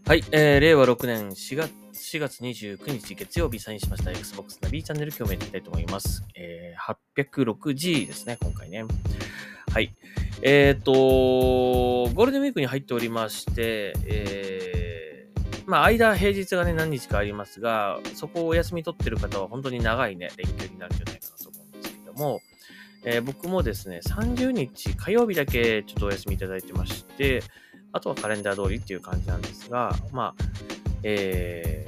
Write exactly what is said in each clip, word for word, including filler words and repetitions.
はい、えー、れいわろくねんしがつ、しがつにじゅうくにち月曜日サインしました Xbox ナビチャンネル今日もやっていきたいと思います。えー、はっぴゃくろくジー ですね、今回ね。はい。えっ、ー、と、ゴールデンウィークに入っておりまして、えー、まあ、間、平日がね、何日かありますが、そこをお休み取ってる方は本当に長いね、連休になるんじゃないかなと思うんですけども、えー、僕もですね、さんじゅうにち火曜日だけちょっとお休みいただいてまして、あとはカレンダー通りっていう感じなんですが、まあ、え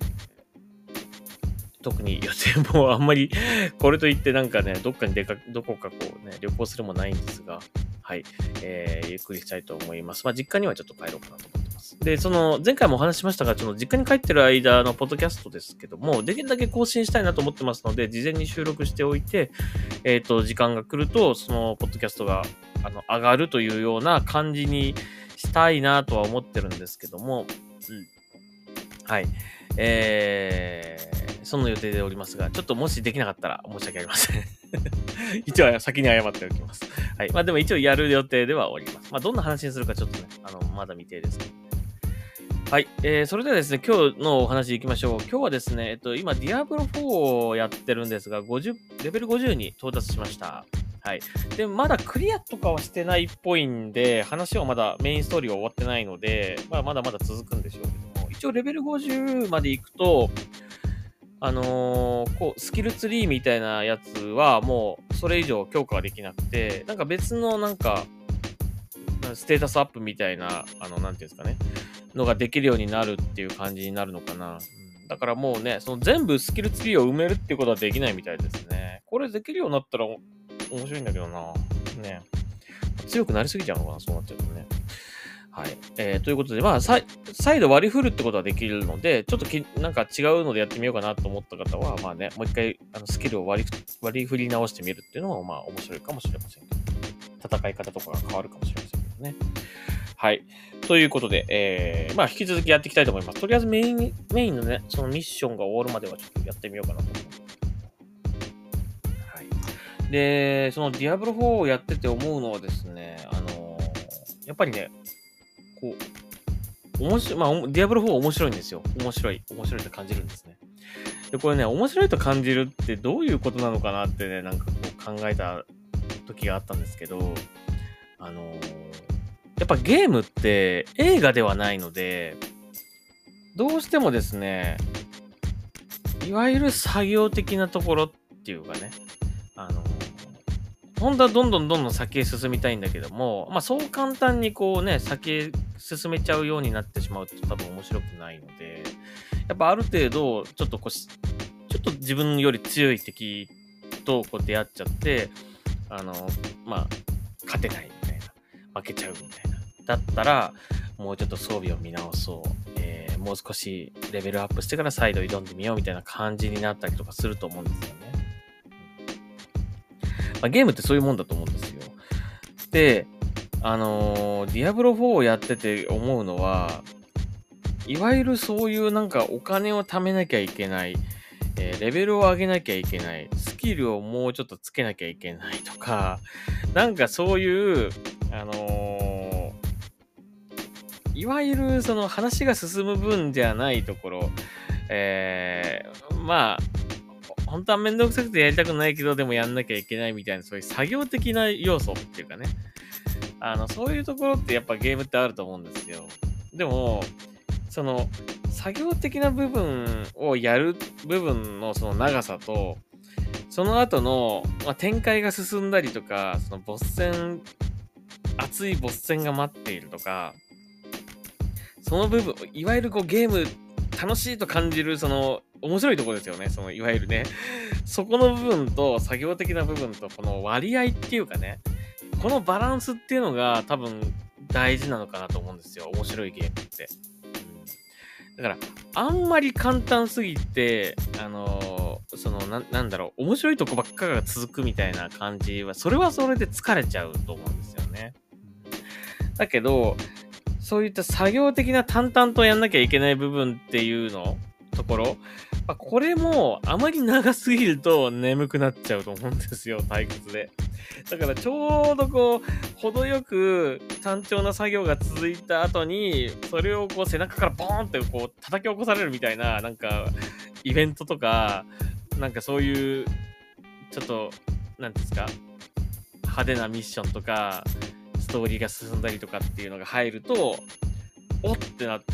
ー、特に予定もあんまり、これといってなんかね、どっかに出か、どこかこうね、旅行するもないんですが、はい、えー、ゆっくりしたいと思います。まあ、実家にはちょっと帰ろうかなと思ってます。で、その、前回もお話ししましたが、その実家に帰ってる間のポッドキャストですけども、できるだけ更新したいなと思ってますので、事前に収録しておいて、えっと、時間が来ると、その、ポッドキャストが、あの、上がるというような感じにしたいなとは思ってるんですけども、うん。はい。えー、その予定でおりますが、ちょっともしできなかったら申し訳ありません。一応先に謝っておきます。はい。まあでも一応やる予定ではおります。まあどんな話にするかちょっとね、あの、まだ未定ですけど。はい。えー、それではですね、今日のお話行きましょう。今日はですね、えっと、今、ディアブロフォーをやってるんですが、ごじゅう、レベルごじゅうに到達しました。はい。で、まだクリアとかはしてないっぽいんで、話はまだメインストーリーは終わってないので、まあ、まだまだ続くんでしょうけども、一応レベルごじゅうまで行くと、あのー、こう、スキルツリーみたいなやつはもうそれ以上強化ができなくて、なんか別のなんか、ステータスアップみたいな、あの、なんていうんですかね、のができるようになるっていう感じになるのかな。うん、だからもうね、その全部スキルツリーを埋めるっていうことはできないみたいですね。これできるようになったら面白いんだけどな。ね。強くなりすぎちゃうのかな、そうなっちゃうとね。はい。えー、ということで、まあ、再度割り振るってことはできるので、ちょっときなんか違うのでやってみようかなと思った方は、まあね、もう一回あのスキルを割り割り振り直してみるっていうのも、まあ面白いかもしれませんけど、戦い方とかが変わるかもしれませんけどね。はい。ということで、えー、まあ引き続きやっていきたいと思います。とりあえずメイン、メインのね、そのミッションが終わるまではちょっとやってみようかなと思います。はい。で、そのディアブロフォーをやってて思うのはですね、あのー、やっぱりね、こう、面白い、まあ、ディアブロフォー面白いんですよ。面白い、面白いと感じるんですね。で、これね、面白いと感じるってどういうことなのかなってね、なんかこう考えた時があったんですけど、あのー、やっぱゲームって映画ではないので、どうしてもですね、いわゆる作業的なところっていうかね、あの、本当はどんどんどんどん先へ進みたいんだけども、まあそう簡単にこうね、先へ進めちゃうようになってしまうと多分面白くないので、やっぱある程度、ちょっとこう、ちょっと自分より強い敵とこう出会っちゃって、あの、まあ、勝てないみたいな、負けちゃうみたいな。だったら、もうちょっと装備を見直そう。えー、もう少しレベルアップしてから再度挑んでみようみたいな感じになったりとかすると思うんですよね。まあ、ゲームってそういうもんだと思うんですよ。で、あのー、ディアブロフォーをやってて思うのは、いわゆるそういうなんかお金を貯めなきゃいけない、えー、レベルを上げなきゃいけない、スキルをもうちょっとつけなきゃいけないとか、なんかそういう、あのー、いわゆるその話が進む分じゃないところ、えー、まあ、本当はめんどくさくてやりたくないけど、でもやんなきゃいけないみたいな、そういう作業的な要素っていうかね。あの、そういうところってやっぱゲームってあると思うんですよ。でも、その、作業的な部分をやる部分のその長さと、その後の、まあ、展開が進んだりとか、そのボス戦、熱いボス戦が待っているとか、その部分、いわゆるこうゲーム楽しいと感じるその面白いところですよね。そのいわゆるね、そこの部分と作業的な部分とこの割合っていうかね、このバランスっていうのが多分大事なのかなと思うんですよ。面白いゲームって。うん、だから、あんまり簡単すぎて、あのー、そのな、なんだろう、面白いとこばっかが続くみたいな感じは、それはそれで疲れちゃうと思うんですよね。だけど、そういった作業的な淡々とやんなきゃいけない部分っていうの、ところ、まあ、これもあまり長すぎると眠くなっちゃうと思うんですよ、退屈で。 だからちょうどこう、程よく単調な作業が続いた後に、それをこう背中からボーンってこう叩き起こされるみたいな、なんか、イベントとか、なんかそういう、ちょっと、なんていうんですか、派手なミッションとか、ストーリーが進んだりとかっていうのが入ると、おってなって、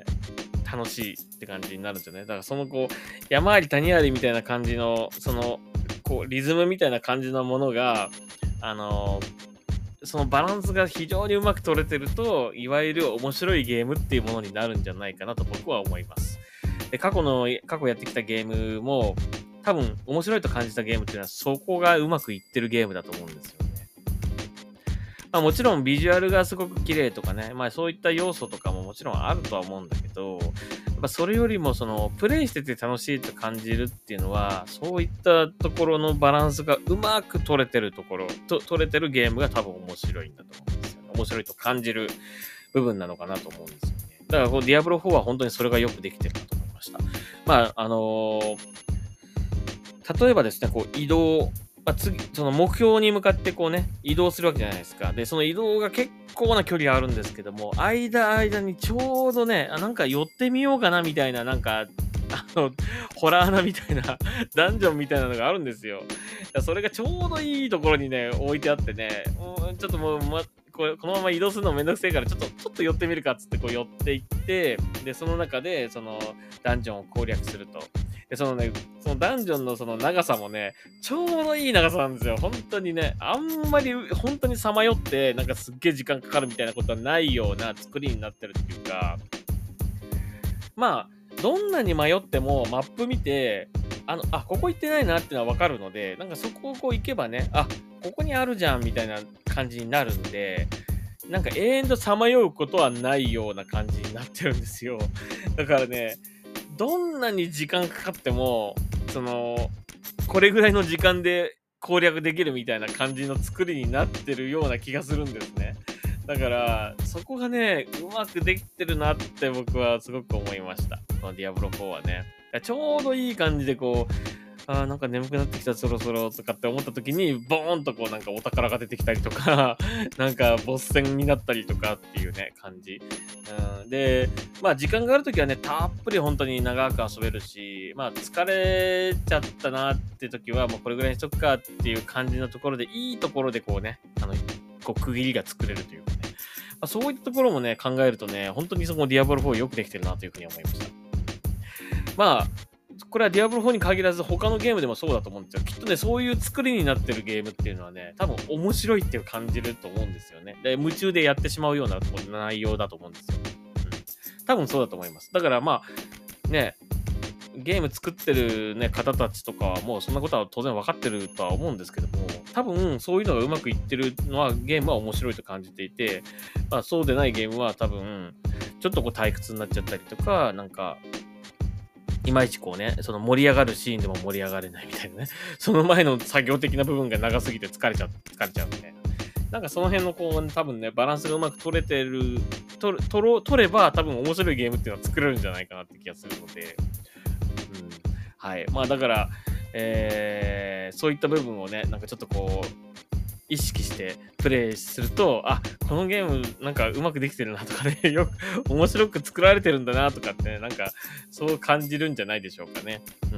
楽しいって感じになるんですよね。だからそのこう、山あり谷ありみたいな感じの、その、こう、リズムみたいな感じのものが、あのー、そのバランスが非常にうまく取れてると、いわゆる面白いゲームっていうものになるんじゃないかなと僕は思います。で、過去の、過去やってきたゲームも、多分面白いと感じたゲームっていうのはそこがうまくいってるゲームだと思うんですよね。まあもちろんビジュアルがすごく綺麗とかね、まあそういった要素とかももちろんあるとは思うんだけど、やっぱそれよりもそのプレイしてて楽しいと感じるっていうのは、そういったところのバランスがうまく取れてるところ、と取れてるゲームが多分面白いんだと思うんですよね。面白いと感じる部分なのかなと思うんですよね。だからこうディアブロフォーは本当にそれがよくできてるなと思いました。まああのー、例えばですね、こう移動、まあ、次、その目標に向かってこうね、移動するわけじゃないですか。で、その移動が結構な距離あるんですけども、間間にちょうどね、あ、なんか寄ってみようかなみたいな、なんか、あの、ホラー穴みたいな、ダンジョンみたいなのがあるんですよ。それがちょうどいいところにね、置いてあってね、うん、ちょっともう、ま、これこのまま移動するのめんどくせえから、ちょっと、ちょっと寄ってみるかっつってこう寄っていって、で、その中で、その、ダンジョンを攻略すると。で、そのね、そのダンジョンのその長さもね、ちょうどいい長さなんですよ。本当にね、あんまり本当にさまよって、なんかすっげえ時間かかるみたいなことはないような作りになってるっていうか、まあ、どんなに迷ってもマップ見て、あの、あ、ここ行ってないなっていうのはわかるので、なんかそこをこう行けばね、あ、ここにあるじゃんみたいな感じになるんで、なんか永遠とさまようことはないような感じになってるんですよ。だからね、どんなに時間かかっても、その、これぐらいの時間で攻略できるみたいな感じの作りになってるような気がするんですね。だから、そこがね、うまくできてるなって僕はすごく思いました。このディアブロフォーはね。ちょうどいい感じでこう、あーなんか眠くなってきたそろそろとかって思った時に、ボーンとこうなんかお宝が出てきたりとか、なんかボス戦になったりとかっていうね、感じ。うん、で、まあ時間がある時はね、たっぷり本当に長く遊べるし、まあ疲れちゃったなって時はもうこれぐらいにしとくかっていう感じのところで、いいところでこうね、あの、こう区切りが作れるというかね。まあ、そういったところもね、考えるとね、本当にそこディアブロフォーよくできてるなというふうに思いました。まあ、これはディアブロフォーに限らず他のゲームでもそうだと思うんですよ。きっとね、そういう作りになってるゲームっていうのはね、多分面白いっていう感じると思うんですよね。で、夢中でやってしまうような内容だと思うんですよ。うん。多分そうだと思います。だからまあ、ね、ゲーム作ってるね、方たちとかはもうそんなことは当然分かってるとは思うんですけども、多分そういうのがうまくいってるのはゲームは面白いと感じていて、まあそうでないゲームは多分、ちょっとこう退屈になっちゃったりとか、なんか、いまいちこうね、その盛り上がるシーンでも盛り上がれないみたいなね。その前の作業的な部分が長すぎて疲れちゃう、疲れちゃうみたいな。なんかその辺のこう、多分ね、バランスがうまく取れてる、取る、取ろう、取れば多分面白いゲームっていうのは作れるんじゃないかなって気がするので。うん。はい。まあだから、えー、そういった部分をね、なんかちょっとこう、意識してプレイすると、あ、このゲームなんかうまくできてるなとかね、よく面白く作られてるんだなとかってね、なんかそう感じるんじゃないでしょうかね。うん。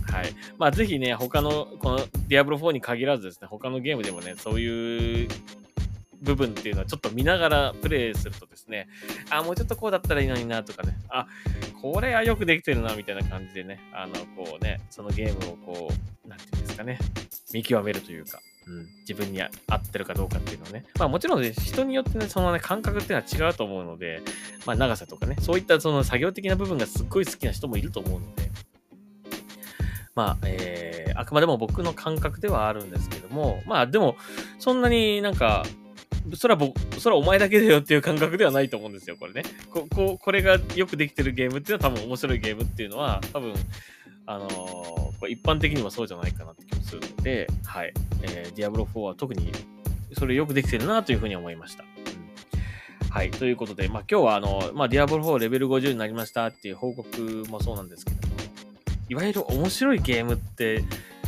はい。まあぜひね、他の、このディアブロフォーに限らずですね、他のゲームでもね、そういう部分っていうのはちょっと見ながらプレイするとですね、あ、もうちょっとこうだったらいいのになとかね、あ、これはよくできてるなみたいな感じでね、あの、こうね、そのゲームをこう、なんていうんですかね、見極めるというか、うん、自分に合ってるかどうかっていうのをね。まあもちろんね、人によってね、そのね、感覚っていうのは違うと思うので、まあ長さとかね、そういったその作業的な部分がすっごい好きな人もいると思うので、まあ、えー、あくまでも僕の感覚ではあるんですけども、まあでも、そんなになんか、それは僕、それはお前だけだよっていう感覚ではないと思うんですよ、これね。こ、こ、これがよくできてるゲームっていうのは多分面白いゲームっていうのは、多分、あのー、これ一般的にもそうじゃないかなって気もするので、はい。えー、ディアブロフォーは特にそれよくできてるなというふうに思いました。うん、はい。ということで、まあ今日はあの、まあディアブロフォーレベルごじゅうになりましたっていう報告もそうなんですけども、いわゆる面白いゲームって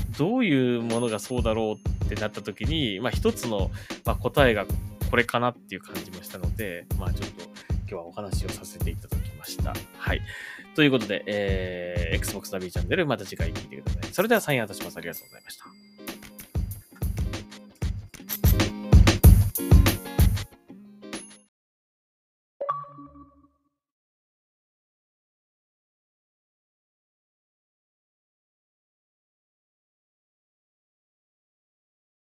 どういうものがそうだろうってなった時に、まあ一つの、まあ、答えがこれかなっていう感じもしたので、まあちょっと今日はお話をさせていただきました。はい。ということで、えー、Xbox ナビチャンネルまた次回聞いてください。それではサインアウトします。ありがとうございました。